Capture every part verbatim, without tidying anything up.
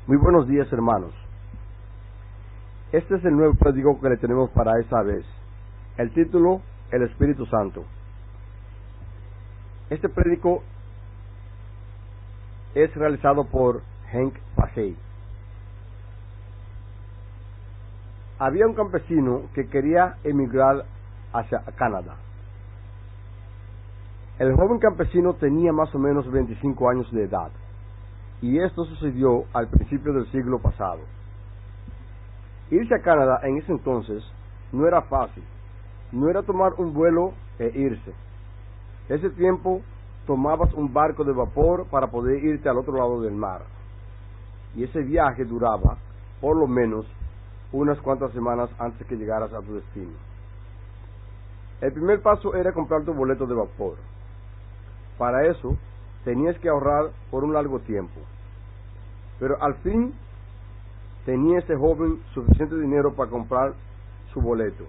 Muy buenos días, hermanos. Este es el nuevo prédico que le tenemos para esta vez. El título, El Espíritu Santo. Este prédico es realizado por Henk Pagey. Había un campesino que quería emigrar hacia Canadá. El joven campesino tenía más o menos veinticinco años de edad, y esto sucedió al principio del siglo pasado. Irse a Canadá en ese entonces no era fácil, no era tomar un vuelo e irse. Ese tiempo tomabas un barco de vapor para poder irte al otro lado del mar, y ese viaje duraba por lo menos unas cuantas semanas antes que llegaras a tu destino. El primer paso era comprar tu boleto de vapor. Para eso tenías que ahorrar por un largo tiempo, pero al fin tenía ese joven suficiente dinero para comprar su boleto.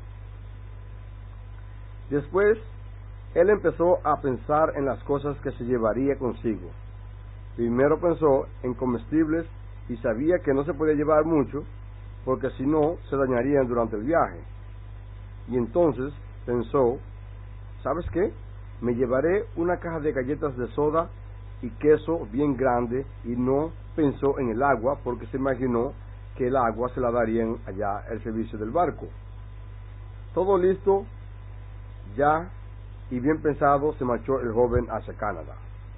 Después, él empezó a pensar en las cosas que se llevaría consigo. Primero pensó en comestibles y sabía que no se podía llevar mucho, porque si no, se dañarían durante el viaje. Y entonces pensó, ¿sabes qué? Me llevaré una caja de galletas de soda y queso bien grande, y no pensó en el agua, porque se imaginó que el agua se la darían allá al servicio del barco. Todo listo, ya y bien pensado, se marchó el joven hacia Canadá.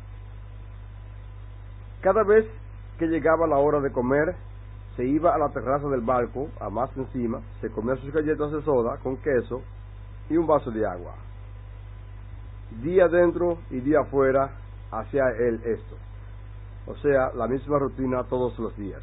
Cada vez que llegaba la hora de comer, se iba a la terraza del barco, a más encima, se comía sus galletas de soda con queso y un vaso de agua. Día adentro y día afuera hacía él esto, o sea, la misma rutina todos los días.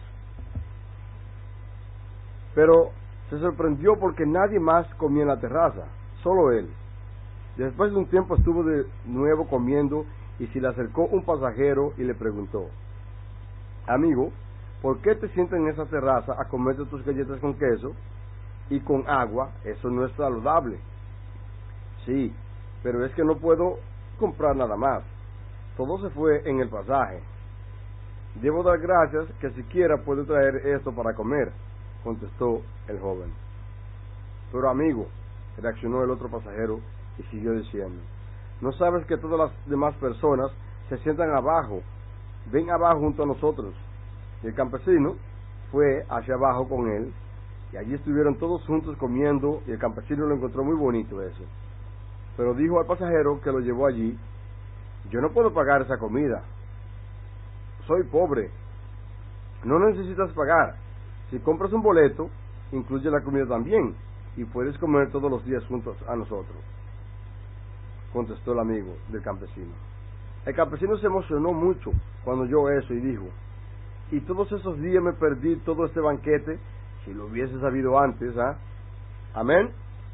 Pero se sorprendió porque nadie más comía en la terraza, solo él. Después de un tiempo estuvo de nuevo comiendo y se le acercó un pasajero y le preguntó, amigo, ¿por qué te sientas en esa terraza a comerte tus galletas con queso y con agua? Eso no es saludable. Sí, pero es que no puedo comprar nada más. Todo se fue en el pasaje. Debo dar gracias que siquiera puedo traer esto para comer, contestó el joven. Pero amigo, reaccionó el otro pasajero y siguió diciendo, ¿no sabes que todas las demás personas se sientan abajo? Ven abajo junto a nosotros. Y el campesino fue hacia abajo con él, y allí estuvieron todos juntos comiendo, y el campesino lo encontró muy bonito eso. Pero dijo al pasajero que lo llevó allí, yo no puedo pagar esa comida, soy pobre. No necesitas pagar, si compras un boleto, incluye la comida también, y puedes comer todos los días juntos a nosotros, contestó el amigo del campesino. El campesino se emocionó mucho cuando oyó eso y dijo, y todos esos días me perdí todo este banquete, si lo hubiese sabido antes, ¿ah? Amén.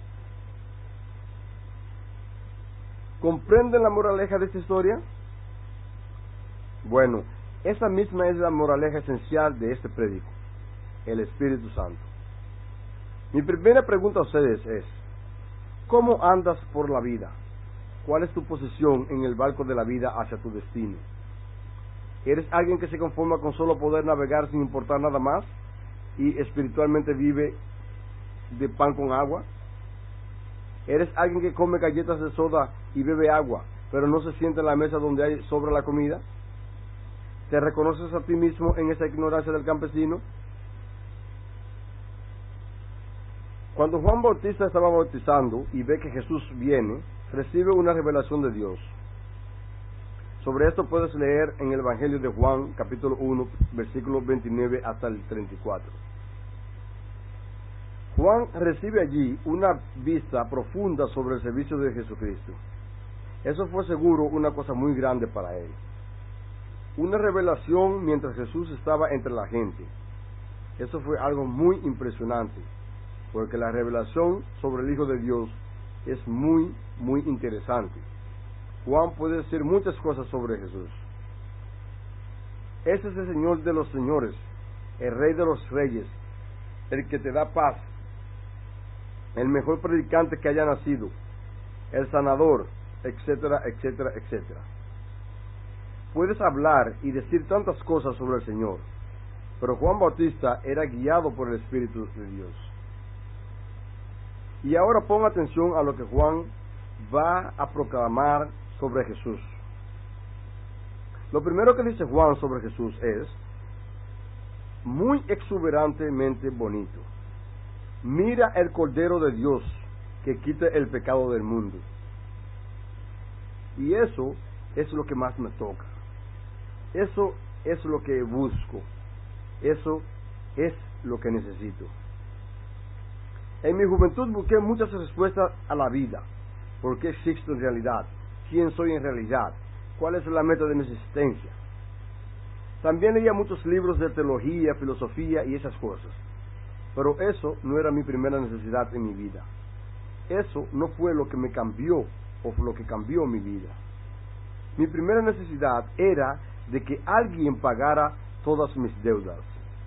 ¿Comprenden la moraleja de esta historia? Bueno, esa misma es la moraleja esencial de este prédico, el Espíritu Santo. Mi primera pregunta a ustedes es, ¿cómo andas por la vida? ¿Cuál es tu posición en el barco de la vida hacia tu destino? ¿Eres alguien que se conforma con solo poder navegar sin importar nada más y espiritualmente vive de pan con agua? ¿Eres alguien que come galletas de soda y bebe agua, pero no se sienta en la mesa donde hay sobra la comida? ¿Te reconoces a ti mismo en esa ignorancia del campesino? Cuando Juan Bautista estaba bautizando y ve que Jesús viene, recibe una revelación de Dios. Sobre esto puedes leer en el Evangelio de Juan, capítulo uno, versículos veintinueve hasta el treinta y cuatro. Juan recibe allí una vista profunda sobre el servicio de Jesucristo. Eso fue seguro una cosa muy grande para él. Una revelación mientras Jesús estaba entre la gente. Eso fue algo muy impresionante, porque la revelación sobre el Hijo de Dios es muy, muy interesante. Juan puede decir muchas cosas sobre Jesús. Ese es el Señor de los señores, el Rey de los reyes, el que te da paz, el mejor predicante que haya nacido, el sanador, etcétera, etcétera, etcétera. Puedes hablar y decir tantas cosas sobre el Señor, pero Juan Bautista era guiado por el Espíritu de Dios. Y ahora ponga atención a lo que Juan va a proclamar sobre Jesús. Lo primero que dice Juan sobre Jesús es muy exuberantemente bonito. Mira el Cordero de Dios que quita el pecado del mundo. Y eso es lo que más me toca. Eso es lo que busco. Eso es lo que necesito. En mi juventud busqué muchas respuestas a la vida. ¿Por qué existo en realidad? ¿Quién soy en realidad? ¿Cuál es la meta de mi existencia? También leía muchos libros de teología, filosofía y esas cosas. Pero eso no era mi primera necesidad en mi vida. Eso no fue lo que me cambió o lo que cambió mi vida. Mi primera necesidad era de que alguien pagara todas mis deudas.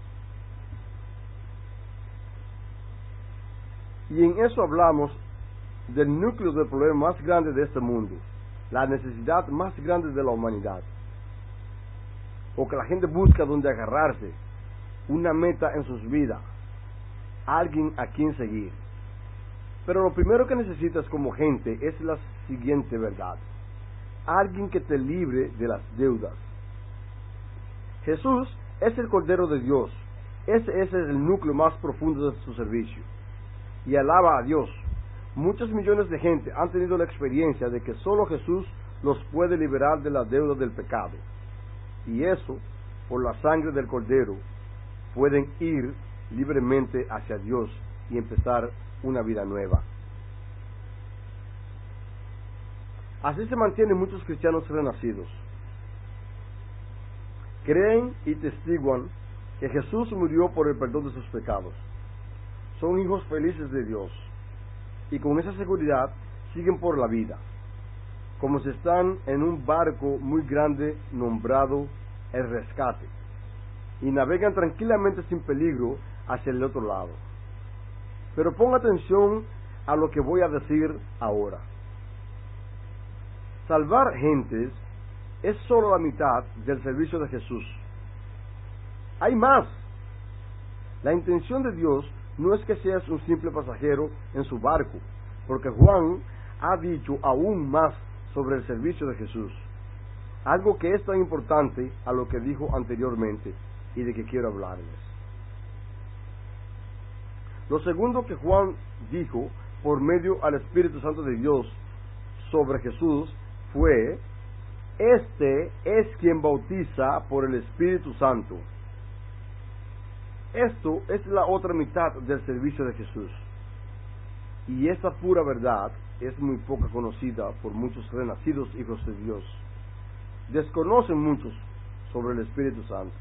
Y en eso hablamos del núcleo del problema más grande de este mundo, la necesidad más grande de la humanidad, o que la gente busca donde agarrarse, una meta en sus vidas, alguien a quien seguir. Pero lo primero que necesitas como gente es la siguiente verdad: alguien que te libre de las deudas. Jesús es el Cordero de Dios. Ese, ese es el núcleo más profundo de su servicio. Y alaba a Dios. Muchos millones de gente han tenido la experiencia de que solo Jesús los puede liberar de la deuda del pecado. Y eso, por la sangre del Cordero, pueden ir libremente hacia Dios y empezar una vida nueva. Así se mantienen muchos cristianos renacidos. Creen y testiguan que Jesús murió por el perdón de sus pecados. Son hijos felices de Dios. Y con esa seguridad siguen por la vida, como si están en un barco muy grande nombrado el Rescate, y navegan tranquilamente sin peligro hacia el otro lado. Pero ponga atención a lo que voy a decir ahora. Salvar gentes es solo la mitad del servicio de Jesús. Hay más. La intención de Dios no es que seas un simple pasajero en su barco, porque Juan ha dicho aún más sobre el servicio de Jesús, algo que es tan importante a lo que dijo anteriormente y de que quiero hablarles. Lo segundo que Juan dijo por medio al Espíritu Santo de Dios sobre Jesús fue: este es quien bautiza por el Espíritu Santo. Esto es la otra mitad del servicio de Jesús. Y esta pura verdad es muy poca conocida por muchos renacidos hijos de Dios. Desconocen muchos sobre el Espíritu Santo.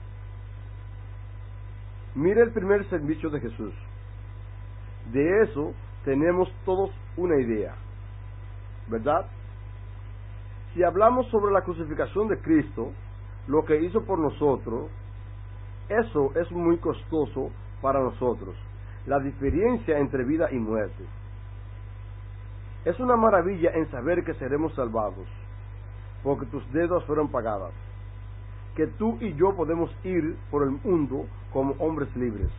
Mire el primer servicio de Jesús. De eso tenemos todos una idea, ¿verdad? Si hablamos sobre la crucificación de Cristo, lo que hizo por nosotros, eso es muy costoso para nosotros, la diferencia entre vida y muerte. Es una maravilla en saber que seremos salvados, porque tus deudas fueron pagadas, que tú y yo podemos ir por el mundo como hombres libres.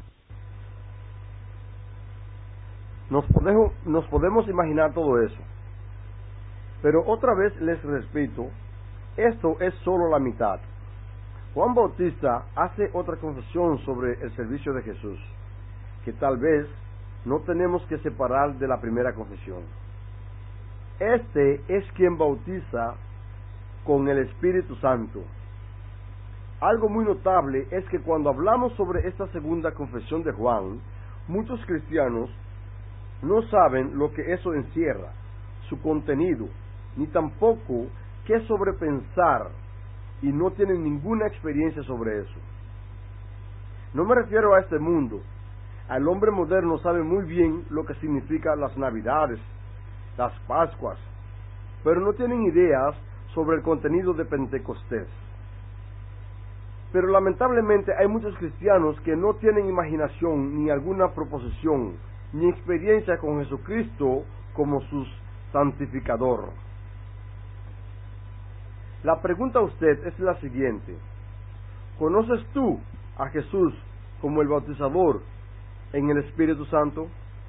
Nos podemos, nos podemos imaginar todo eso, pero otra vez les repito, esto es solo la mitad. Juan Bautista hace otra confesión sobre el servicio de Jesús, que tal vez no tenemos que separar de la primera confesión. Este es quien bautiza con el Espíritu Santo. Algo muy notable es que cuando hablamos sobre esta segunda confesión de Juan, muchos cristianos no saben lo que eso encierra, su contenido, ni tampoco qué sobrepensar, y no tienen ninguna experiencia sobre eso. No me refiero a este mundo. El hombre moderno sabe muy bien lo que significan las Navidades, las Pascuas, pero no tienen ideas sobre el contenido de Pentecostés. Pero lamentablemente hay muchos cristianos que no tienen imaginación, ni alguna proposición, ni experiencia con Jesucristo como su santificador. La pregunta a usted es la siguiente: ¿conoces tú a Jesús como el bautizador en el Espíritu Santo?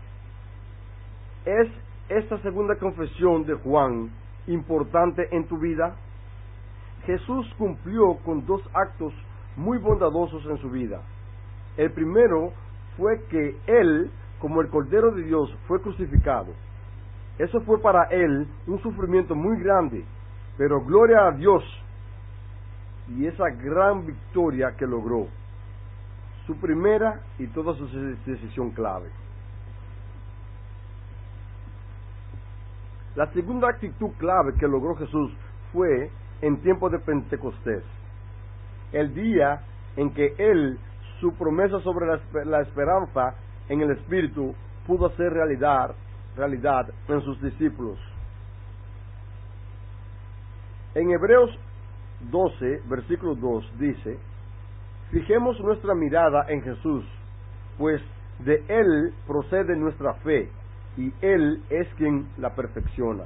¿Es esta segunda confesión de Juan importante en tu vida? Jesús cumplió con dos actos muy bondadosos en su vida. El primero fue que Él, como el Cordero de Dios, fue crucificado. Eso fue para Él un sufrimiento muy grande, pero gloria a Dios y esa gran victoria que logró. Su primera y toda su decisión clave. La segunda actitud clave que logró Jesús fue en tiempo de Pentecostés, el día en que Él, su promesa sobre la, la esperanza en el Espíritu, pudo hacer realidad, realidad en sus discípulos. En Hebreos doce, versículo dos, dice: fijemos nuestra mirada en Jesús, pues de Él procede nuestra fe, y Él es quien la perfecciona.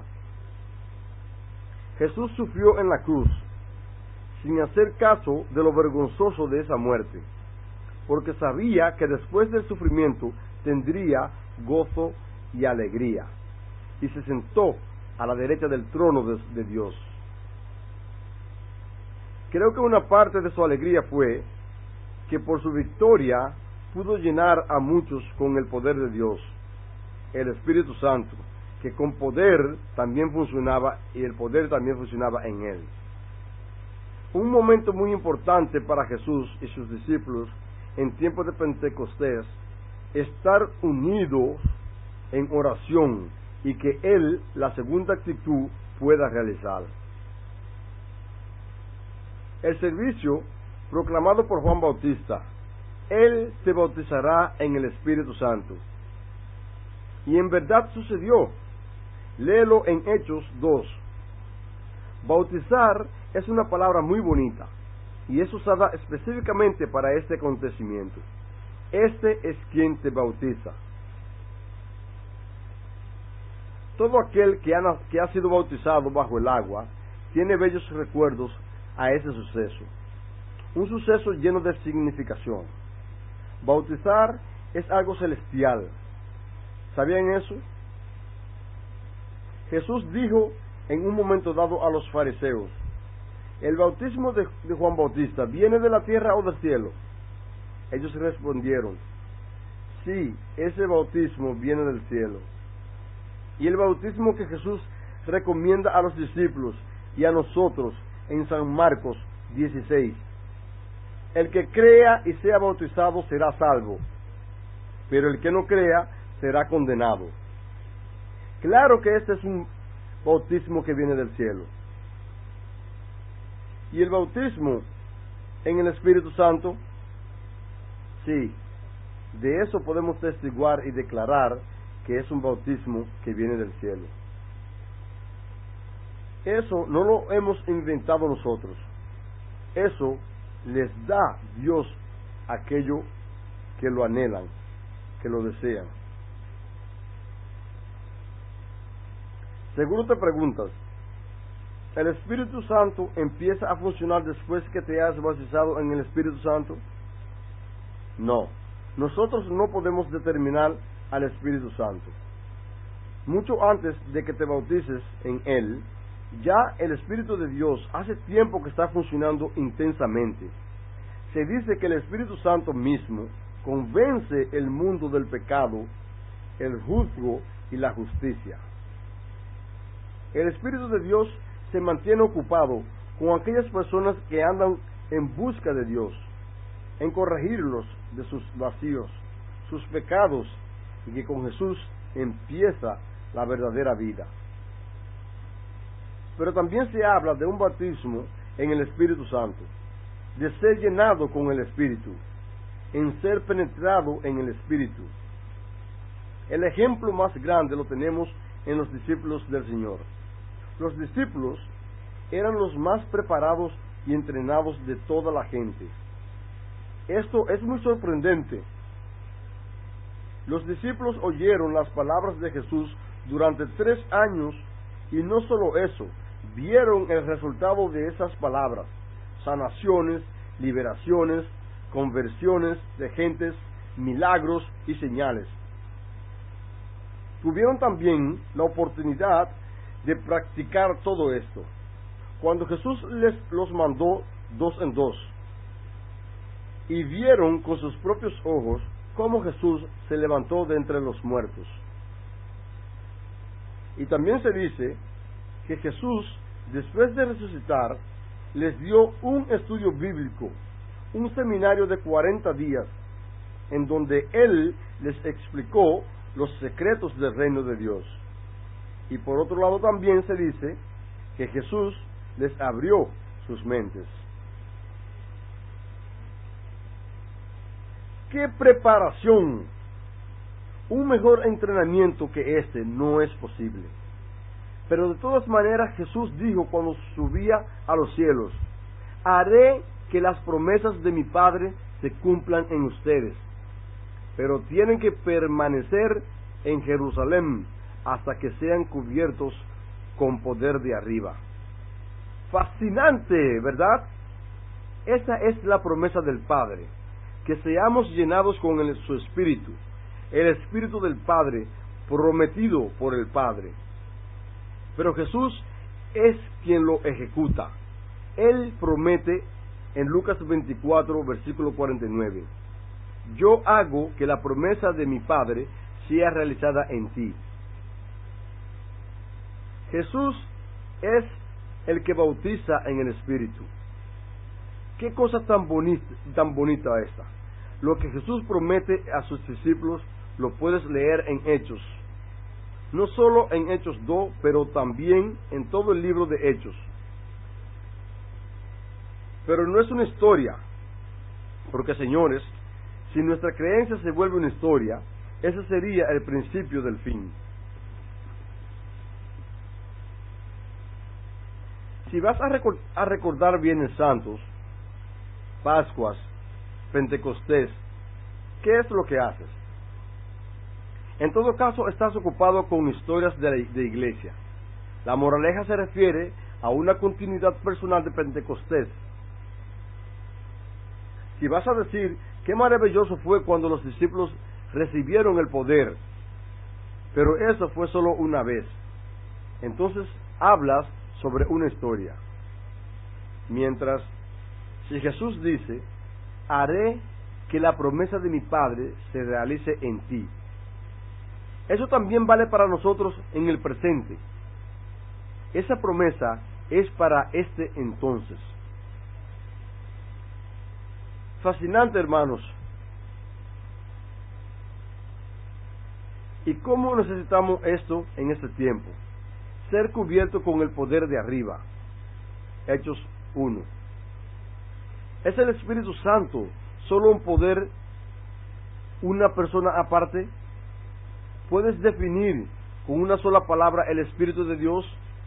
Jesús sufrió en la cruz, sin hacer caso de lo vergonzoso de esa muerte, porque sabía que después del sufrimiento tendría gozo y alegría, y se sentó a la derecha del trono de, de Dios. Creo que una parte de su alegría fue que por su victoria pudo llenar a muchos con el poder de Dios, el Espíritu Santo, que con poder también funcionaba, y el poder también funcionaba en Él. Un momento muy importante para Jesús y sus discípulos en tiempo de Pentecostés, estar unidos en oración, y que Él, la segunda actitud, pueda realizar. El servicio proclamado por Juan Bautista: Él te bautizará en el Espíritu Santo. Y en verdad sucedió. Léelo en Hechos dos. Bautizar es una palabra muy bonita y es usada específicamente para este acontecimiento. Este es quien te bautiza. Todo aquel que ha, que ha sido bautizado bajo el agua tiene bellos recuerdos a ese suceso. Un suceso lleno de significación. Bautizar es algo celestial. ¿Sabían eso? Jesús dijo en un momento dado a los fariseos: ¿el bautismo de, de Juan Bautista viene de la tierra o del cielo? Ellos respondieron: sí, ese bautismo viene del cielo. Y el bautismo que Jesús recomienda a los discípulos y a nosotros en San Marcos dieciséis: el que crea y sea bautizado será salvo, pero el que no crea será condenado. Claro que este es un bautismo que viene del cielo. ¿Y el bautismo en el Espíritu Santo? Sí, de eso podemos testiguar y declarar que es un bautismo que viene del cielo. Eso no lo hemos inventado nosotros. Eso les da Dios a aquello que lo anhelan, que lo desean. Seguro te preguntas: ¿el Espíritu Santo empieza a funcionar después que te has bautizado en el Espíritu Santo? No, nosotros no podemos determinar al Espíritu Santo. Mucho antes de que te bautices en Él, ya el Espíritu de Dios hace tiempo que está funcionando intensamente. Se dice que el Espíritu Santo mismo convence el mundo del pecado, el juzgo y la justicia. El Espíritu de Dios se mantiene ocupado con aquellas personas que andan en busca de Dios, en corregirlos de sus vacíos, sus pecados, y que con Jesús empieza la verdadera vida. Pero también se habla de un bautismo en el Espíritu Santo, de ser llenado con el Espíritu, en ser penetrado en el Espíritu. El ejemplo más grande lo tenemos en los discípulos del Señor. Los discípulos eran los más preparados y entrenados de toda la gente. Esto es muy sorprendente. Los discípulos oyeron las palabras de Jesús durante tres años y no solo eso, vieron el resultado de esas palabras: sanaciones, liberaciones, conversiones de gentes, milagros y señales. Tuvieron también la oportunidad de practicar todo esto cuando Jesús les los mandó dos en dos, y vieron con sus propios ojos cómo Jesús se levantó de entre los muertos. Y también se dice que Jesús, después de resucitar, les dio un estudio bíblico, un seminario de cuarenta días, en donde Él les explicó los secretos del reino de Dios. Y por otro lado también se dice que Jesús les abrió sus mentes. ¡Qué preparación! Un mejor entrenamiento que este no es posible. Pero de todas maneras Jesús dijo cuando subía a los cielos: haré que las promesas de mi Padre se cumplan en ustedes, pero tienen que permanecer en Jerusalén hasta que sean cubiertos con poder de arriba. Fascinante, ¿verdad? Esa es la promesa del Padre, que seamos llenados con el, su Espíritu, el Espíritu del Padre, prometido por el Padre. Pero Jesús es quien lo ejecuta. Él promete en Lucas veinticuatro, versículo cuarenta y nueve: yo hago que la promesa de mi Padre sea realizada en ti. Jesús es el que bautiza en el Espíritu. Qué cosa tan bonita, tan bonita esta. Lo que Jesús promete a sus discípulos lo puedes leer en Hechos. No solo en Hechos dos, pero también en todo el libro de Hechos. Pero no es una historia, porque señores, si nuestra creencia se vuelve una historia, ese sería el principio del fin. Si vas a, record- a recordar Viernes Santos, Pascuas, Pentecostés, ¿qué es lo que haces? En todo caso, estás ocupado con historias de, la, de iglesia. La moraleja se refiere a una continuidad personal de Pentecostés. Si vas a decir qué maravilloso fue cuando los discípulos recibieron el poder, pero eso fue solo una vez, entonces hablas sobre una historia. Mientras, si Jesús dice: haré que la promesa de mi Padre se realice en ti, eso también vale para nosotros en el presente. Esa promesa es para este entonces. Fascinante, hermanos. ¿Y cómo necesitamos esto en este tiempo? Ser cubierto con el poder de arriba. Hechos uno. ¿Es el Espíritu Santo solo un poder, una persona aparte? ¿Puedes definir con una sola palabra el Espíritu de Dios?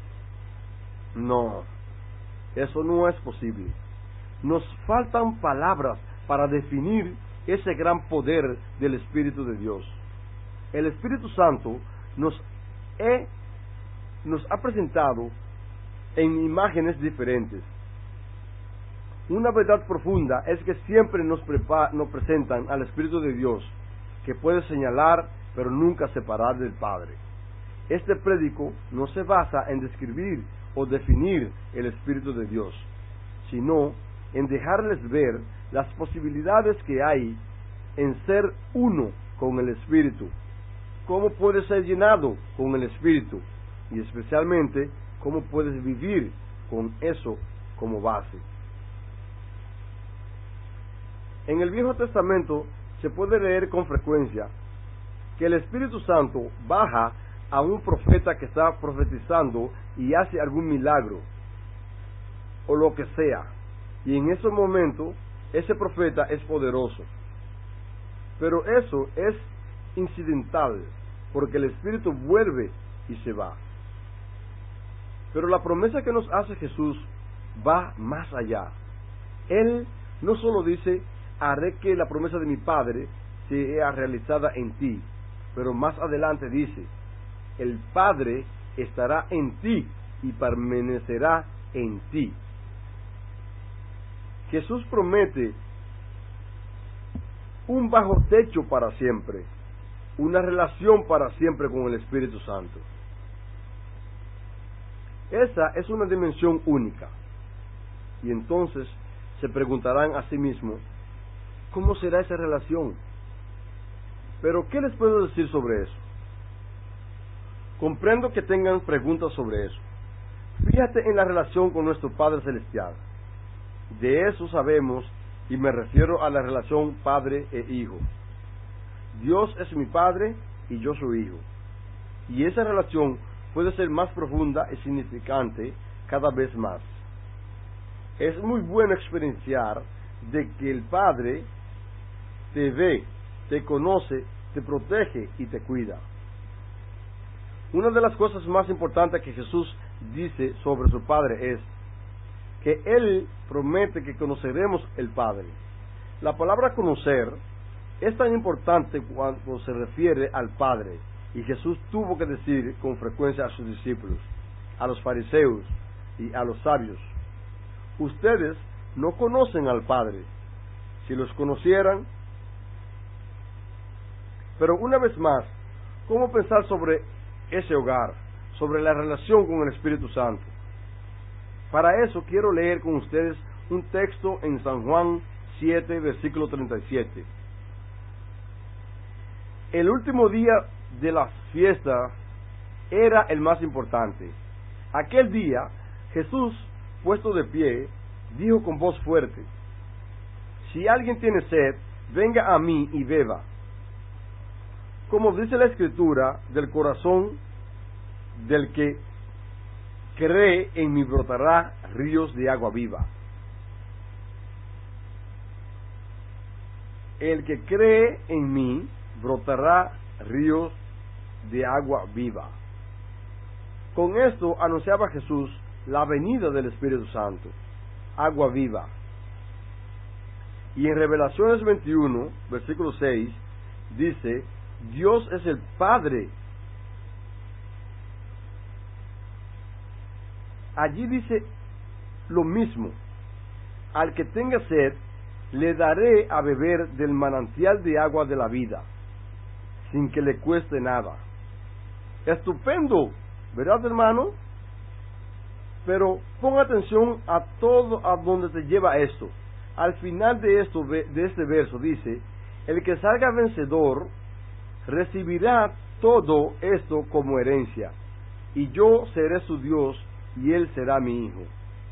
No, eso no es posible. Nos faltan palabras para definir ese gran poder del Espíritu de Dios. El Espíritu Santo nos, he, nos ha presentado en imágenes diferentes. Una verdad profunda es que siempre nos, prepa- nos presentan al Espíritu de Dios, que puede señalar pero nunca separar del Padre. Este prédico no se basa en describir o definir el Espíritu de Dios, sino en dejarles ver las posibilidades que hay en ser uno con el Espíritu, cómo puedes ser llenado con el Espíritu y especialmente cómo puedes vivir con eso como base. En el Viejo Testamento se puede leer con frecuencia que el Espíritu Santo baja a un profeta que está profetizando y hace algún milagro o lo que sea, y en ese momento ese profeta es poderoso. Pero eso es incidental, porque el Espíritu vuelve y se va. Pero la promesa que nos hace Jesús va más allá. Él no solo dice: haré que la promesa de mi Padre sea realizada en ti, pero más adelante dice: el Padre estará en ti y permanecerá en ti. Jesús promete un bajo techo para siempre, una relación para siempre con el Espíritu Santo. Esa es una dimensión única. Y entonces se preguntarán a sí mismos, ¿cómo será esa relación? Pero, ¿qué les puedo decir sobre eso? Comprendo que tengan preguntas sobre eso. Fíjate en la relación con nuestro Padre Celestial. De eso sabemos, y me refiero a la relación padre e hijo. Dios es mi Padre y yo soy hijo. Y esa relación puede ser más profunda y significante cada vez más. Es muy bueno experienciar de que el Padre te ve, te conoce, te protege y te cuida. Una de las cosas más importantes que Jesús dice sobre su Padre es que Él promete que conoceremos el Padre. La palabra conocer es tan importante cuando se refiere al Padre, y Jesús tuvo que decir con frecuencia a sus discípulos, a los fariseos y a los sabios: ustedes no conocen al Padre. Si los conocieran. Pero una vez más, ¿cómo pensar sobre ese hogar, sobre la relación con el Espíritu Santo? Para eso quiero leer con ustedes un texto en San Juan siete, versículo treinta y siete. El último día de la fiesta era el más importante. Aquel día, Jesús, puesto de pie, dijo con voz fuerte: si alguien tiene sed, venga a mí y beba. Como dice la Escritura, del corazón del que cree en mí brotará ríos de agua viva. El que cree en mí brotará ríos de agua viva. Con esto anunciaba Jesús la venida del Espíritu Santo, agua viva. Y en Revelaciones veintiuno, versículo seis, dice: Dios es el Padre. Allí dice lo mismo: al que tenga sed, le daré a beber del manantial de agua de la vida, sin que le cueste nada. Estupendo, ¿verdad, hermano? Pero pon atención a todo a donde te lleva esto. Al final de esto, de este verso dice: el que salga vencedor recibirá todo esto como herencia, y yo seré su Dios y él será mi hijo.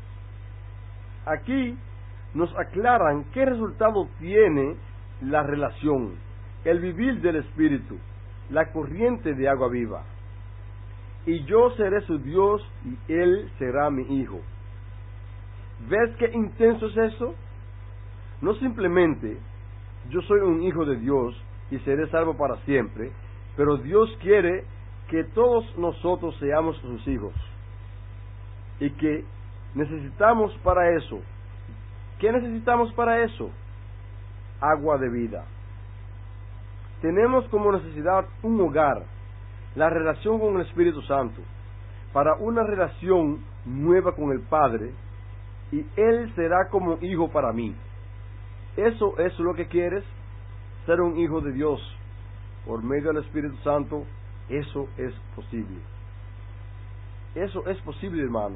Aquí nos aclaran qué resultado tiene la relación, el vivir del Espíritu, la corriente de agua viva. Y yo seré su Dios y él será mi hijo. ¿Ves qué intenso es eso? No simplemente yo soy un hijo de Dios y seré salvo para siempre, pero Dios quiere que todos nosotros seamos sus hijos, y que necesitamos para eso. ¿Qué necesitamos para eso? Agua de vida. Tenemos como necesidad un hogar, la relación con el Espíritu Santo, para una relación nueva con el Padre, y Él será como hijo para mí. ¿Eso es lo que quieres? Ser un hijo de Dios por medio del Espíritu Santo. Eso es posible. Eso es posible, hermano.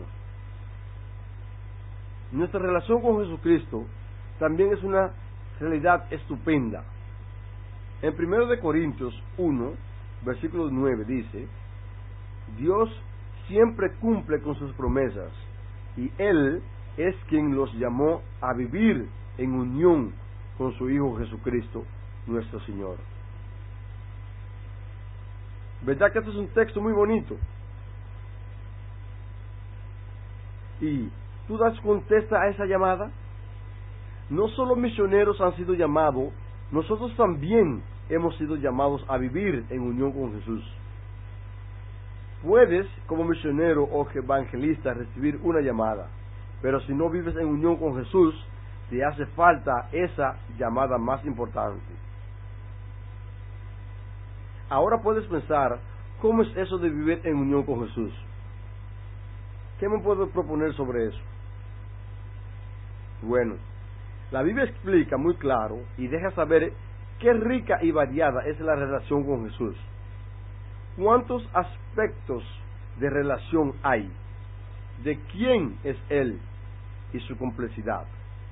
Nuestra relación con Jesucristo también es una realidad estupenda. En primero de Corintios uno, versículo nueve dice: Dios siempre cumple con sus promesas, y Él es quien los llamó a vivir en unión con su Hijo Jesucristo, nuestro Señor. ¿Verdad que este es un texto muy bonito? Y tú das contesta a esa llamada. No solo misioneros han sido llamados, nosotros también hemos sido llamados a vivir en unión con Jesús. Puedes, como misionero o evangelista, recibir una llamada, pero si no vives en unión con Jesús, te hace falta esa llamada más importante. Ahora puedes pensar, ¿cómo es eso de vivir en unión con Jesús? ¿Qué me puedo proponer sobre eso? Bueno, la Biblia explica muy claro y deja saber Qué rica y variada es la relación con Jesús. ¿Cuántos aspectos de relación hay? ¿De quién es Él y su complejidad?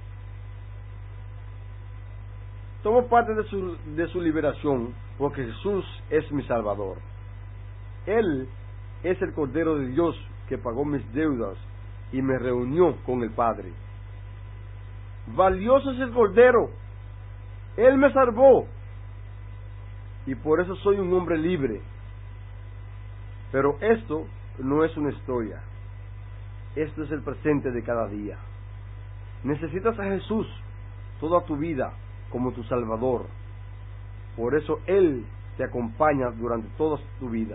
Tomo parte de su, de su liberación porque Jesús es mi Salvador. Él es el Cordero de Dios que pagó mis deudas y me reunió con el Padre. Valioso es el Cordero. Él me salvó y por eso soy un hombre libre. Pero esto no es una historia. Esto es el presente de cada día. Necesitas a Jesús toda tu vida como tu Salvador. Por eso Él te acompaña durante toda tu vida.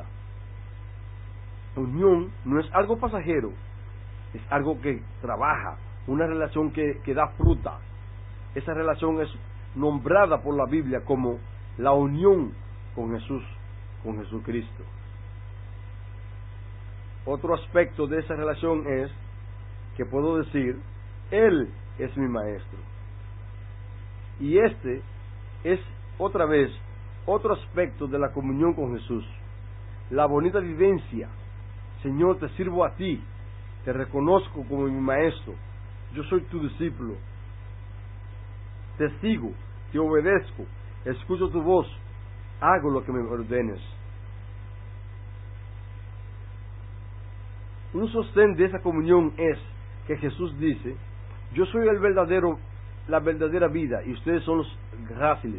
Unión no es algo pasajero, es algo que trabaja, una relación que, que da fruta. Esa relación es nombrada por la Biblia como la unión con Jesús, con Jesucristo. Otro aspecto de esa relación es que puedo decir, Él es mi Maestro. Y este es otra vez otro aspecto de la comunión con Jesús. La bonita vivencia. Señor, te sirvo a ti, te reconozco como mi Maestro, yo soy tu discípulo, te sigo, te obedezco, escucho tu voz, hago lo que me ordenes. Un sostén de esa comunión es que Jesús dice, yo soy el verdadero, la verdadera vida y ustedes son los gráciles.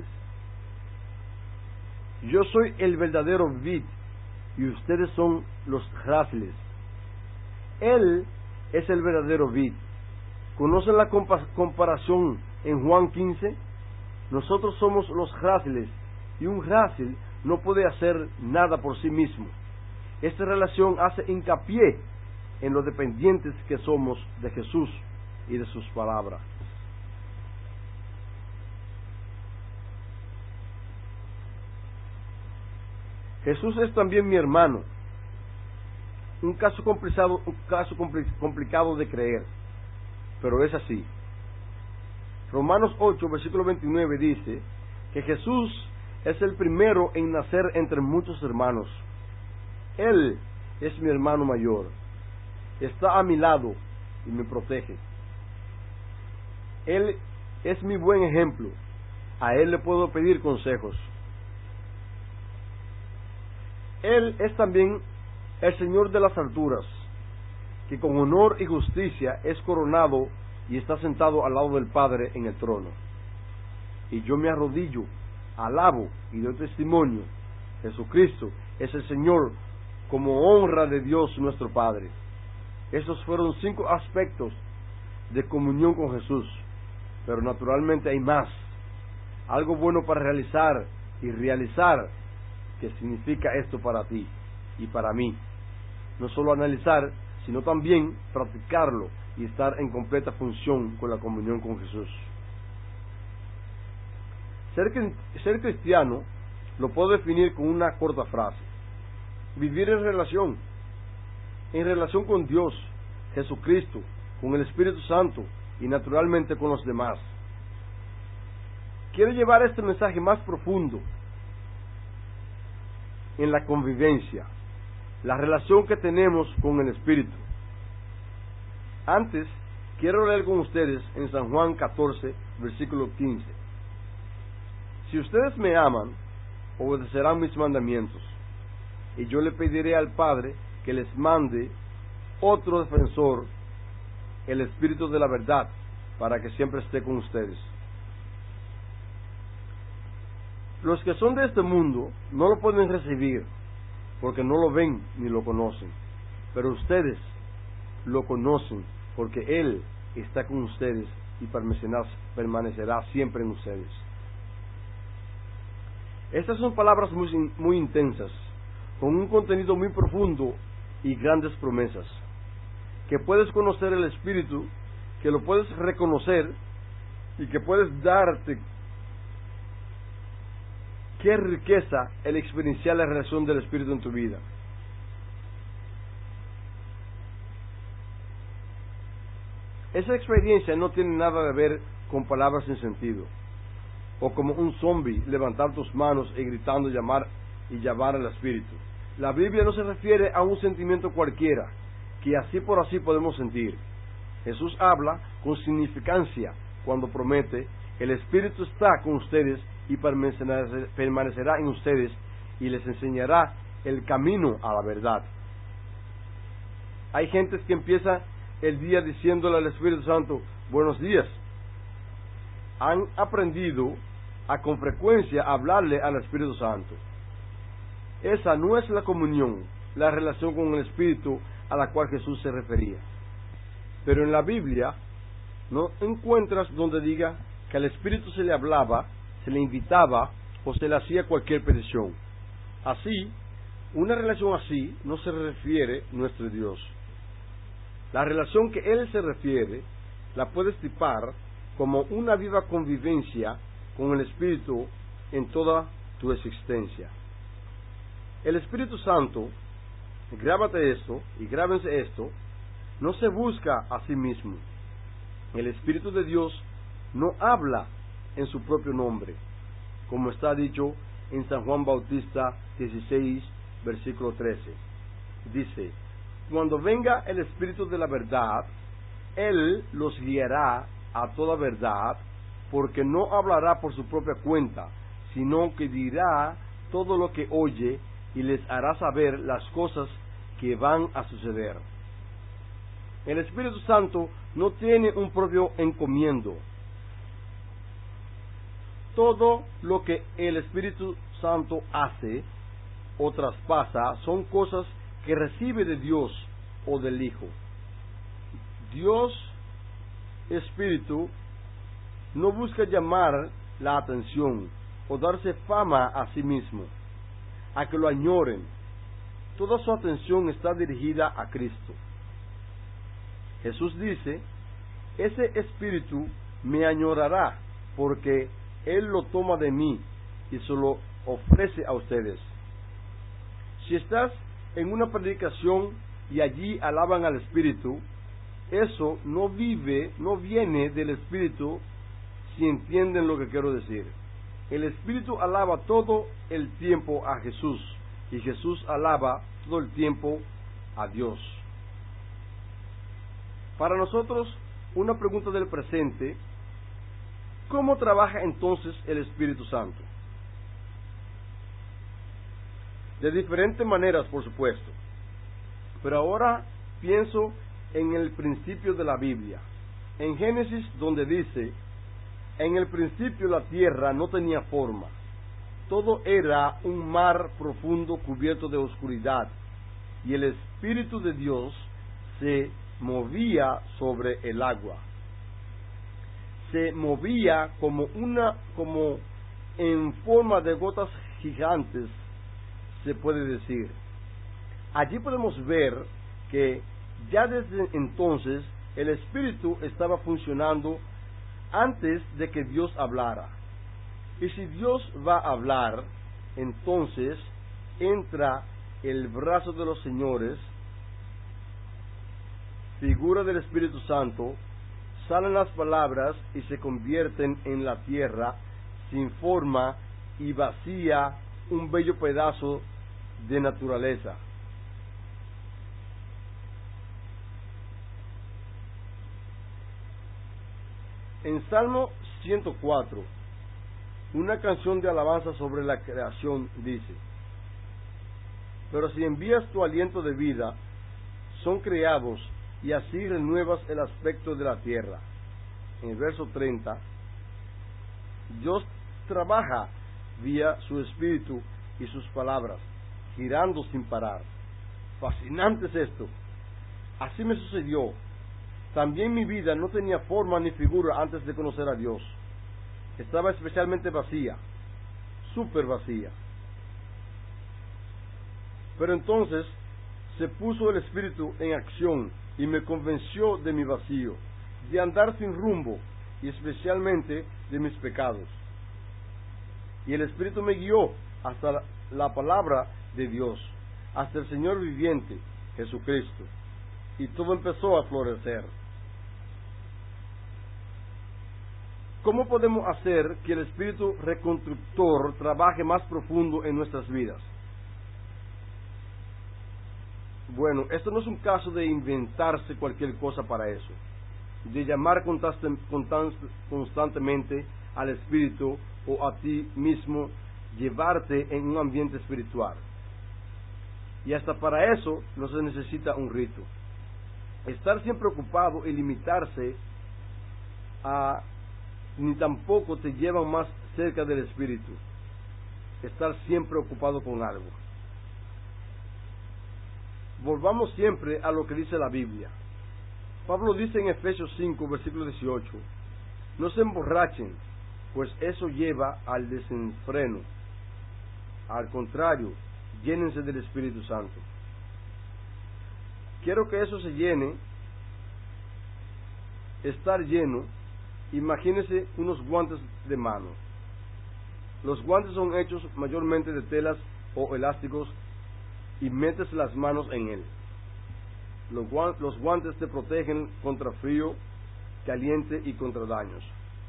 Yo soy el verdadero vid y ustedes son los gráciles. Él es el verdadero vid. ¿Conocen la compa- comparación en Juan quince? Nosotros somos los gráciles y un grácil no puede hacer nada por sí mismo. Esta relación hace hincapié en lo dependientes que somos de Jesús y de sus palabras. Jesús es también mi hermano. Un caso complicado, un caso complicado de creer, pero es así. Romanos ocho, versículo veintinueve dice que Jesús es el primero en nacer entre muchos hermanos. Él es mi hermano mayor. Está a mi lado y me protege. Él es mi buen ejemplo. A Él le puedo pedir consejos. Él es también el Señor de las alturas, que con honor y justicia es coronado y está sentado al lado del Padre en el trono. Y yo me arrodillo, alabo y doy testimonio. Jesucristo es el Señor como honra de Dios nuestro Padre. Esos fueron cinco aspectos de comunión con Jesús, pero naturalmente hay más. Algo bueno para realizar y realizar. ¿Qué significa esto para ti y para mí? No solo analizar, sino también practicarlo y estar en completa función con la comunión con Jesús. Ser, ser cristiano lo puedo definir con una corta frase: vivir en relación, en relación con Dios, Jesucristo, con el Espíritu Santo y naturalmente con los demás. Quiero llevar este mensaje más profundo en la convivencia, la relación que tenemos con el Espíritu. Antes, quiero leer con ustedes en San Juan catorce, versículo quince. Si ustedes me aman, obedecerán mis mandamientos, y yo le pediré al Padre que les mande otro defensor, el Espíritu de la verdad, para que siempre esté con ustedes. Los que son de este mundo no lo pueden recibir porque no lo ven ni lo conocen, pero ustedes lo conocen porque Él está con ustedes y permanecerá, permanecerá siempre en ustedes. Estas son palabras muy, muy intensas, con un contenido muy profundo y grandes promesas, que puedes conocer el Espíritu, que lo puedes reconocer y que puedes darte. Qué riqueza el experienciar la relación del Espíritu en tu vida. Esa experiencia no tiene nada que ver con palabras sin sentido. o como un zombi levantar tus manos y gritando llamar y llamar al Espíritu. La Biblia no se refiere a un sentimiento cualquiera, que así por así podemos sentir. Jesús habla con significancia cuando promete: el Espíritu está con ustedes y permanecerá en ustedes y les enseñará el camino a la verdad. Hay gentes que empiezan el día diciéndole al Espíritu Santo: buenos días. Han aprendido a con frecuencia hablarle al Espíritu Santo. Esa no es la comunión, la relación con el Espíritu a la cual Jesús se refería. Pero en la Biblia no encuentras donde diga que al Espíritu se le hablaba, se le invitaba o se le hacía cualquier petición. Así, una relación así no se refiere nuestro Dios. La relación que Él se refiere la puedes tipar como una viva convivencia con el Espíritu en toda tu existencia. El Espíritu Santo, grábate esto y grábense esto, no se busca a sí mismo. El Espíritu de Dios no habla en su propio nombre, como está dicho en San Juan Bautista dieciséis, versículo trece. Dice: cuando venga el Espíritu de la verdad, Él los guiará a toda verdad, porque no hablará por su propia cuenta, sino que dirá todo lo que oye y les hará saber las cosas que van a suceder. El Espíritu Santo no tiene un propio encomiendo. Todo lo que el Espíritu Santo hace o traspasa son cosas que recibe de Dios o del Hijo. Dios Espíritu no busca llamar la atención o darse fama a sí mismo, a que lo añoren. Toda su atención está dirigida a Cristo. Jesús dice: ese Espíritu me añorará, porque Él lo toma de mí y se lo ofrece a ustedes. Si estás en una predicación y allí alaban al Espíritu, eso no vive, no viene del Espíritu, si entienden lo que quiero decir. El Espíritu alaba todo el tiempo a Jesús, y Jesús alaba todo el tiempo a Dios. Para nosotros, una pregunta del presente: ¿cómo trabaja entonces el Espíritu Santo? De diferentes maneras, por supuesto. Pero ahora pienso en el principio de la Biblia. En Génesis, donde dice: en el principio la tierra no tenía forma. Todo era un mar profundo cubierto de oscuridad, y el Espíritu de Dios se movía sobre el agua. Se movía como una, como en forma de gotas gigantes, se puede decir. Allí podemos ver que ya desde entonces el Espíritu estaba funcionando antes de que Dios hablara. Y si Dios va a hablar, entonces entra el brazo de los señores, figura del Espíritu Santo, salen las palabras y se convierten en la tierra sin forma y vacía, un bello pedazo de naturaleza. En Salmo ciento cuatro, una canción de alabanza sobre la creación, dice: pero si envías tu aliento de vida, son creados, y así renuevas el aspecto de la tierra. En el verso treinta, Dios trabaja vía su Espíritu y sus palabras, girando sin parar. Fascinante es esto. Así me sucedió. También mi vida no tenía forma ni figura antes de conocer a Dios. Estaba especialmente vacía, súper vacía. Pero entonces se puso el Espíritu en acción y me convenció de mi vacío, de andar sin rumbo y especialmente de mis pecados. Y el Espíritu me guió hasta la, la palabra de Dios, hasta el Señor viviente, Jesucristo. Y todo empezó a florecer. ¿Cómo podemos hacer que el espíritu reconstructor trabaje más profundo en nuestras vidas? Bueno, esto no es un caso de inventarse cualquier cosa para eso, de llamar constantemente al espíritu o a ti mismo, llevarte en un ambiente espiritual. Y hasta para eso no se necesita un rito. Estar siempre ocupado y limitarse a ni tampoco te lleva más cerca del espíritu. Estar siempre ocupado con algo. Volvamos siempre a lo que dice la Biblia. Pablo dice en Efesios cinco, versículo dieciocho, no se emborrachen, pues eso lleva al desenfreno. Al contrario, llénense del Espíritu Santo. Quiero que eso se llene, estar lleno. Imagínense unos guantes de mano. Los guantes son hechos mayormente de telas o elásticos y metes las manos en él. Los, guantes, los guantes te protegen contra frío, caliente y contra daños.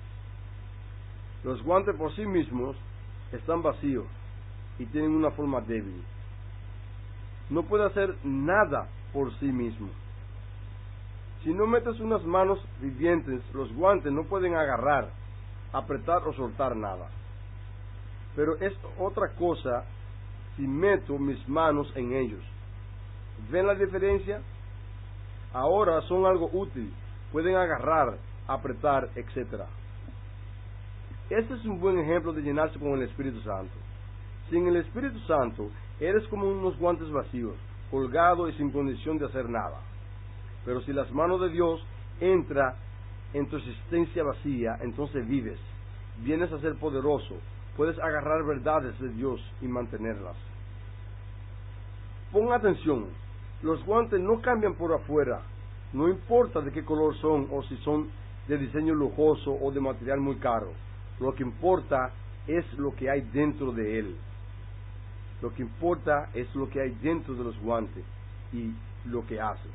Los guantes por sí mismos están vacíos y tienen una forma débil. No puede hacer nada por sí mismo. Si no metes unas manos vivientes, los guantes no pueden agarrar, apretar o soltar nada. Pero es otra cosa si meto mis manos en ellos. ¿Ven la diferencia? Ahora son algo útil, pueden agarrar, apretar, etcétera. Este es un buen ejemplo de llenarse con el Espíritu Santo. Sin el Espíritu Santo, eres como unos guantes vacíos, colgado y sin condición de hacer nada. Pero si las manos de Dios entran en tu existencia vacía, entonces vives, vienes a ser poderoso, puedes agarrar verdades de Dios y mantenerlas. Pon atención, los guantes no cambian por afuera, no importa de qué color son o si son de diseño lujoso o de material muy caro. Lo que importa es lo que hay dentro de él. Lo que importa es lo que hay dentro de los guantes y lo que hace.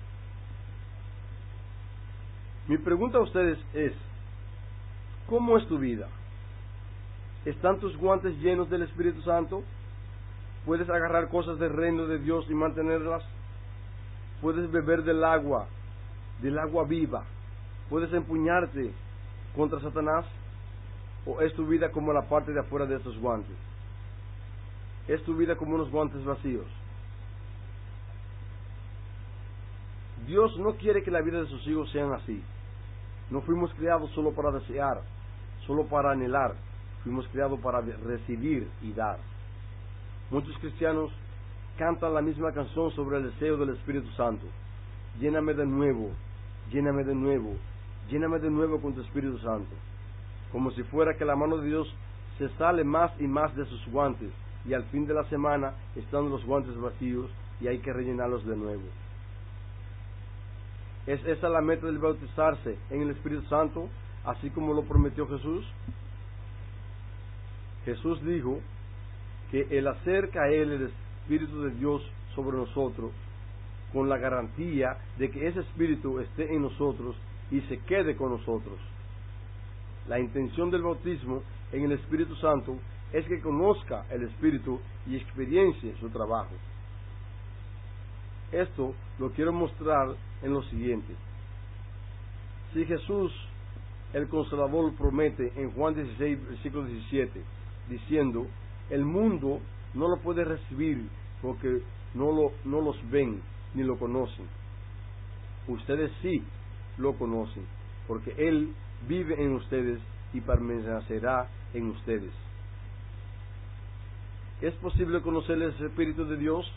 Mi pregunta a ustedes es, ¿cómo es tu vida? ¿Están tus guantes llenos del Espíritu Santo? ¿Puedes agarrar cosas del reino de Dios y mantenerlas? ¿Puedes beber del agua, del agua viva? ¿Puedes empuñarte contra Satanás? ¿O es tu vida como la parte de afuera de estos guantes? ¿Es tu vida como unos guantes vacíos? Dios no quiere que la vida de sus hijos sean así. No fuimos creados solo para desear, solo para anhelar. Fuimos creados para recibir y dar. Muchos cristianos cantan la misma canción sobre el deseo del Espíritu Santo. Lléname de nuevo, lléname de nuevo, lléname de nuevo con tu Espíritu Santo. Como si fuera que la mano de Dios se sale más y más de sus guantes y al fin de la semana están los guantes vacíos y hay que rellenarlos de nuevo. ¿Es esa la meta del bautizarse en el Espíritu Santo, así como lo prometió Jesús? Jesús dijo que el hacer caer el Espíritu de Dios sobre nosotros, con la garantía de que ese Espíritu esté en nosotros y se quede con nosotros. La intención del bautismo en el Espíritu Santo es que conozca el Espíritu y experiencie su trabajo. Esto lo quiero mostrar en lo siguiente. Si Jesús, el Consolador, promete en Juan dieciséis, versículo diecisiete, diciendo, el mundo no lo puede recibir porque no, lo, no los ven ni lo conocen. Ustedes sí lo conocen, porque Él vive en ustedes y permanecerá en ustedes. ¿Es posible conocer el Espíritu de Dios?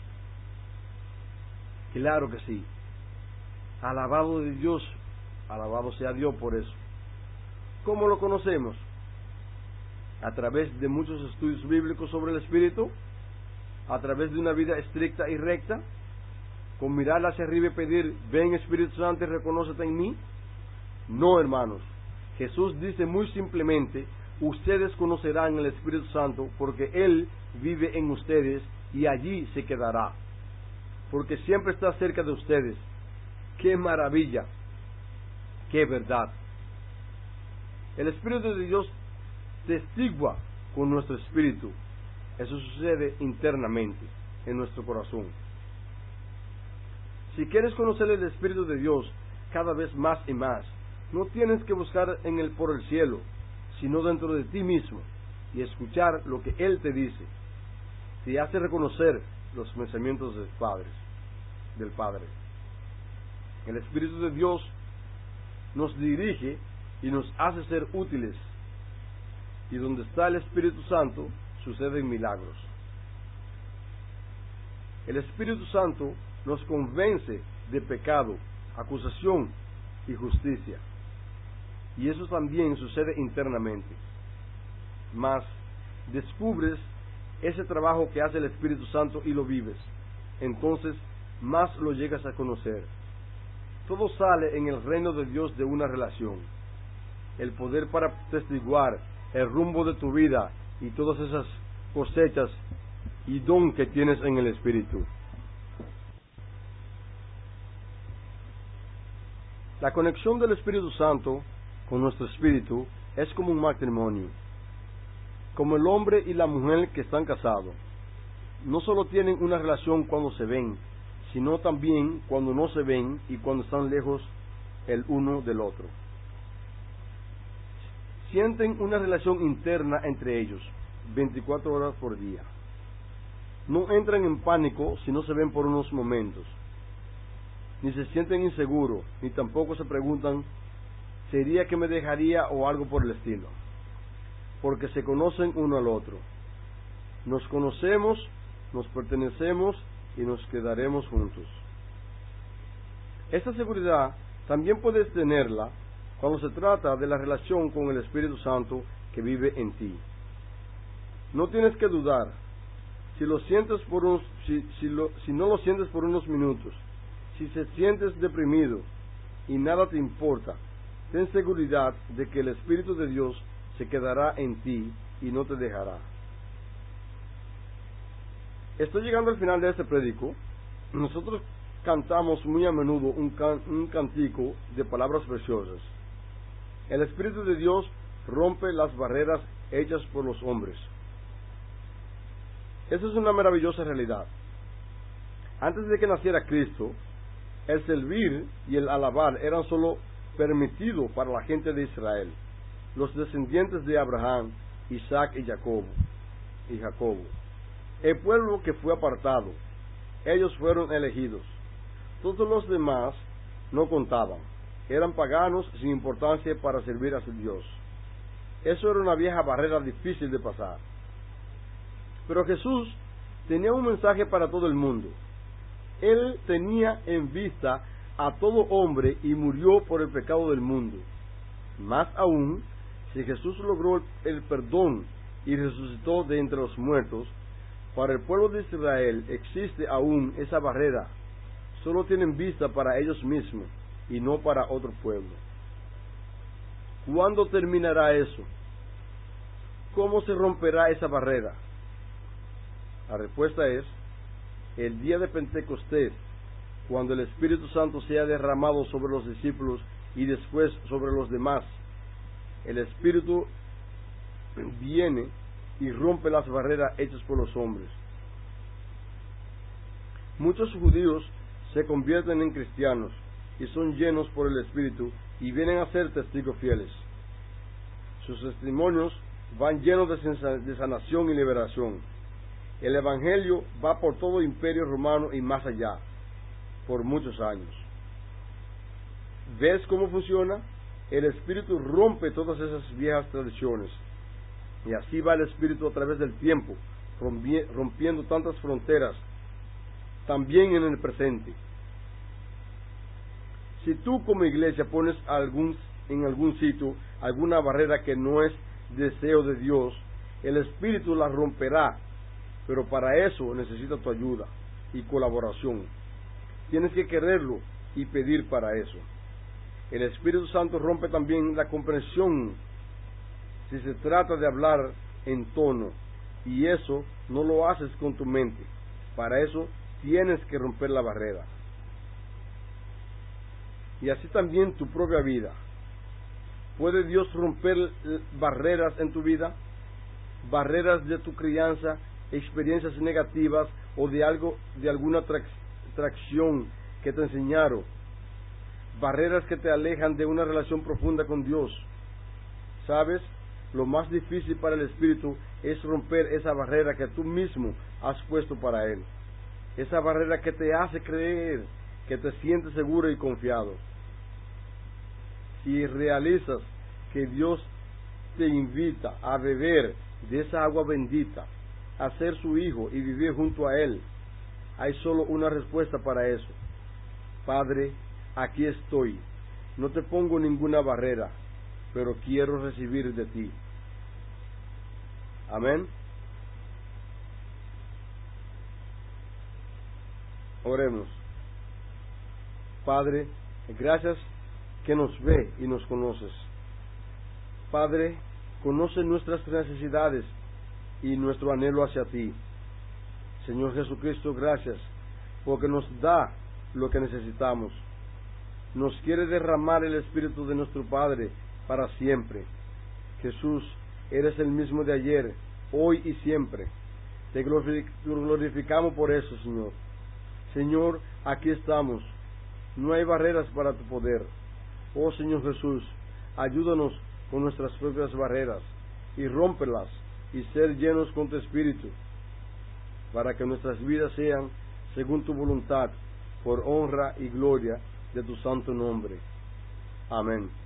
Claro que sí. Alabado de Dios, alabado sea Dios por eso. ¿Cómo lo conocemos? A través de muchos estudios bíblicos sobre el Espíritu, a través de una vida estricta y recta, con mirar hacia arriba y pedir, ven Espíritu Santo y reconócete en mí. No, hermanos. Jesús dice muy simplemente, ustedes conocerán el Espíritu Santo porque Él vive en ustedes y allí se quedará, porque siempre está cerca de ustedes. ¡Qué maravilla! ¡Qué verdad! El Espíritu de Dios testigua con nuestro espíritu. Eso sucede internamente, en nuestro corazón. Si quieres conocer el Espíritu de Dios cada vez más y más, no tienes que buscar en él por el cielo, sino dentro de ti mismo, y escuchar lo que Él te dice. Te hace reconocer los pensamientos del Padre, del Padre. El Espíritu de Dios nos dirige y nos hace ser útiles, y donde está el Espíritu Santo suceden milagros. El Espíritu Santo nos convence de pecado, acusación y justicia, y eso también sucede internamente. Mas descubres ese trabajo que hace el Espíritu Santo y lo vives, entonces más lo llegas a conocer. Todo sale en el reino de Dios de una relación. El poder para testiguar el rumbo de tu vida y todas esas cosechas y don que tienes en el Espíritu. La conexión del Espíritu Santo con nuestro espíritu es como un matrimonio, como el hombre y la mujer que están casados. No solo tienen una relación cuando se ven, sino también cuando no se ven y cuando están lejos el uno del otro. Sienten una relación interna entre ellos, veinticuatro horas por día. No entran en pánico si no se ven por unos momentos, ni se sienten inseguros, ni tampoco se preguntan, ¿sería que me dejaría o algo por el estilo? Porque se conocen uno al otro. Nos conocemos, nos pertenecemos y nos quedaremos juntos. Esta seguridad también puedes tenerla cuando se trata de la relación con el Espíritu Santo que vive en ti. No tienes que dudar. Si lo sientes por unos, si, si, lo, si no lo sientes por unos minutos, si se sientes deprimido y nada te importa, ten seguridad de que el Espíritu de Dios se quedará en ti y no te dejará. Estoy llegando al final de este prédico. Nosotros cantamos muy a menudo un, can, un cantico de palabras preciosas. El Espíritu de Dios rompe las barreras hechas por los hombres. Esa es una maravillosa realidad. Antes de que naciera Cristo, el servir y el alabar eran solo permitidos para la gente de Israel, los descendientes de Abraham, Isaac y Jacobo, y Jacobo. El pueblo que fue apartado, ellos fueron elegidos. Todos los demás no contaban, eran paganos sin importancia para servir a su Dios. Eso era una vieja barrera difícil de pasar. Pero Jesús tenía un mensaje para todo el mundo. Él tenía en vista a todo hombre y murió por el pecado del mundo. Más aún, si Jesús logró el perdón y resucitó de entre los muertos, para el pueblo de Israel existe aún esa barrera. Solo tienen vista para ellos mismos y no para otro pueblo. ¿Cuándo terminará eso? ¿Cómo se romperá esa barrera? La respuesta es el día de Pentecostés, cuando el Espíritu Santo sea derramado sobre los discípulos y después sobre los demás. El Espíritu viene y rompe las barreras hechas por los hombres. Muchos judíos se convierten en cristianos y son llenos por el Espíritu y vienen a ser testigos fieles. Sus testimonios van llenos de sanación y liberación. El Evangelio va por todo el imperio romano y más allá, por muchos años. ¿Ves cómo funciona? El Espíritu rompe todas esas viejas tradiciones. Y así va el Espíritu a través del tiempo, rompiendo tantas fronteras, también en el presente. Si tú como iglesia pones algún, en algún sitio alguna barrera que no es deseo de Dios, el Espíritu la romperá, pero para eso necesita tu ayuda y colaboración. Tienes que quererlo y pedir para eso. El Espíritu Santo rompe también la comprensión si se trata de hablar en tono, y eso no lo haces con tu mente. Para eso tienes que romper la barrera. Y así también tu propia vida. ¿Puede Dios romper barreras en tu vida? Barreras de tu crianza, experiencias negativas o de algo, de alguna trac tracción que te enseñaron. Barreras que te alejan de una relación profunda con Dios. ¿Sabes? Lo más difícil para el Espíritu es romper esa barrera que tú mismo has puesto para Él. Esa barrera que te hace creer, que te sientes seguro y confiado. Si realizas que Dios te invita a beber de esa agua bendita, a ser su hijo y vivir junto a Él, hay solo una respuesta para eso. Padre, aquí estoy. No te pongo ninguna barrera, pero quiero recibir de ti. Amén. Oremos. Padre, gracias que nos ve y nos conoces. Padre, conoce nuestras necesidades y nuestro anhelo hacia ti. Señor Jesucristo, gracias porque nos da lo que necesitamos. Nos quiere derramar el Espíritu de nuestro Padre para siempre. Jesús, eres el mismo de ayer, hoy y siempre. Te glorificamos por eso, Señor. Señor, aquí estamos. No hay barreras para tu poder. Oh Señor Jesús, ayúdanos con nuestras propias barreras y rómpelas y ser llenos con tu Espíritu, para que nuestras vidas sean según tu voluntad, por honra y gloria de tu santo nombre. Amén.